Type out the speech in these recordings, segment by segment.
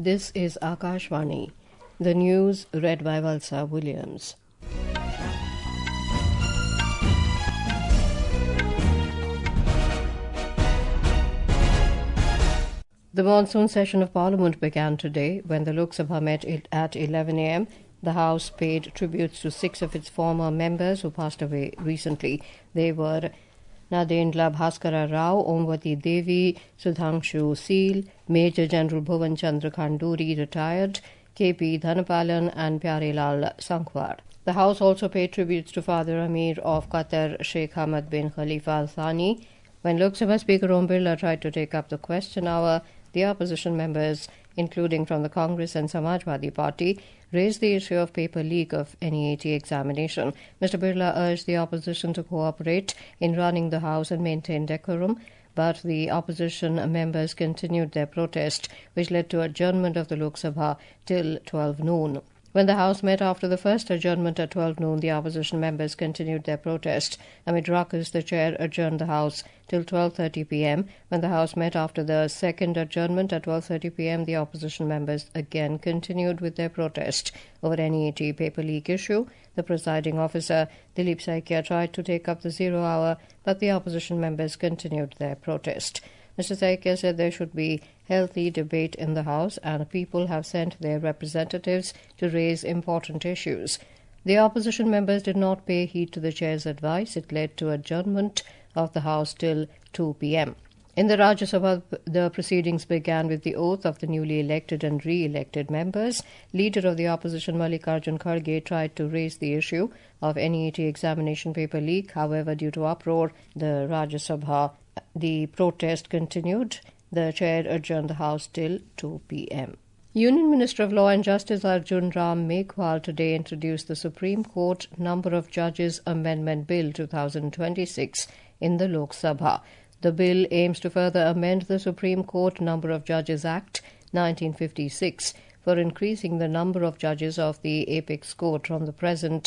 This is Akashvani. The news read by Valsa Williams. The monsoon session of Parliament began today when the Lok Sabha met at 11 a.m. The House paid tributes to 6 of its former members who passed away recently. They were Nadendra Bhaskara Rao, Omvati Devi, Sudhanshu Seal, Major General Bhuvan Chandra Khanduri, retired, K.P. Dhanapalan and Pyarelal Sankhwar. The House also paid tributes to Father Amir of Qatar, Sheikh Hamad bin Khalifa Al Thani. When Lok Sabha Speaker Om Birla tried to take up the question hour, the opposition members, including from the Congress and Samajwadi Party, raised the issue of paper leak of NEAT examination. Mr. Birla urged the opposition to cooperate in running the House and maintain decorum, but the opposition members continued their protest, which led to adjournment of the Lok Sabha till 12 noon. When the House met after the first adjournment at 12 noon, the opposition members continued their protest. Amid ruckus, the chair adjourned the House till 12:30 p.m. When the House met after the second adjournment at 12:30 p.m., the opposition members again continued with their protest over NEAT paper leak issue. The presiding officer, Dilip Saikia, tried to take up the 0 hour, but the opposition members continued their protest. Mr. Saikia said there should be healthy debate in the House and people have sent their representatives to raise important issues. The opposition members did not pay heed to the chair's advice. It led to adjournment of the House till 2 p.m. In the Rajya Sabha, the proceedings began with the oath of the newly elected and re-elected members. Leader of the opposition, Mallikarjun Kharge, tried to raise the issue of NEAT examination paper leak. However, due to uproar, the Rajya Sabha, the protest continued. The chair adjourned the House till 2 p.m. Union Minister of Law and Justice Arjun Ram Meghwal today introduced the Supreme Court Number of Judges Amendment Bill 2026 in the Lok Sabha. The bill aims to further amend the Supreme Court Number of Judges Act 1956 for increasing the number of judges of the Apex Court from the present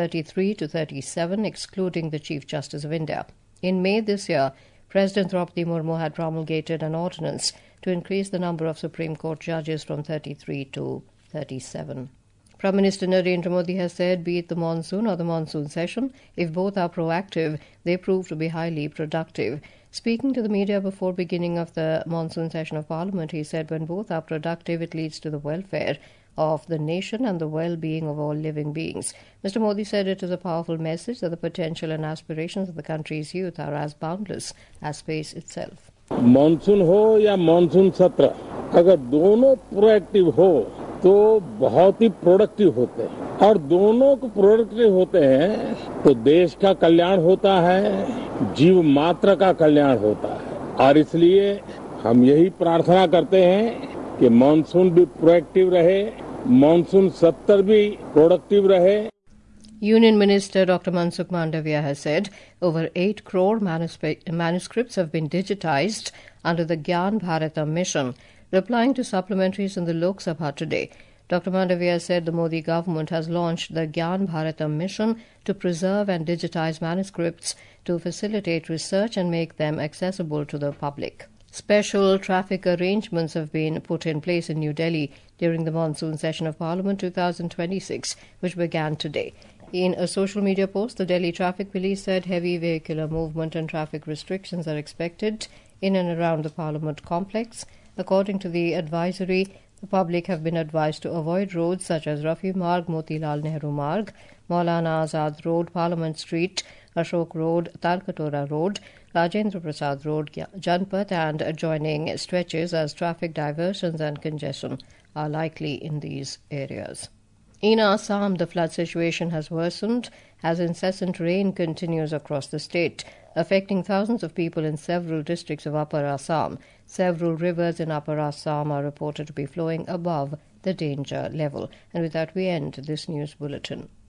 33 to 37, excluding the Chief Justice of India. In May this year, President Draupadi Murmu had promulgated an ordinance to increase the number of Supreme Court judges from 33 to 37. Prime Minister Narendra Modi has said, be it the monsoon or the monsoon session, if both are proactive, they prove to be highly productive. Speaking to the media before beginning of the monsoon session of Parliament, he said, when both are productive, it leads to the welfare of the nation and the well-being of all living beings. Mr. Modi said it is a powerful message that the potential and aspirations of the country's youth are as boundless as space itself. Monsoon हो या monsoon सत्र, अगर दोनों proactive हो तो बहुत ही productive होते हैं और दोनों को प्रोडक्टिव होते हैं तो देश का कल्याण होता है, जीव मात्र का कल्याण होता है और इसलिए हम यही प्रार्थना करते हैं कि मानसून भी प्रोएक्टिव रहे, मानसून सत्र भी प्रोडक्टिव रहे. Union Minister Dr. Mansukh Mandavia has said over 8 crore manuscripts have been digitized under the Gyan Bharata mission. Replying to supplementaries in the Lok Sabha today, Dr. Mandavia said the Modi government has launched the Gyan Bharata mission to preserve and digitize manuscripts to facilitate research and make them accessible to the public. Special traffic arrangements have been put in place in New Delhi during the monsoon session of Parliament 2026, which began today. In a social media post, the Delhi Traffic Police said heavy vehicular movement and traffic restrictions are expected in and around the Parliament complex. According to the advisory, the public have been advised to avoid roads such as Rafi Marg, Motilal Nehru Marg, Maulana Azad Road, Parliament Street, Ashok Road, Talkatora Road, Rajendra Prasad Road, Janpath and adjoining stretches, as traffic diversions and congestion are likely in these areas. In Assam, the flood situation has worsened as incessant rain continues across the state, affecting thousands of people in several districts of Upper Assam. Several rivers in Upper Assam are reported to be flowing above the danger level. And with that, we end this news bulletin.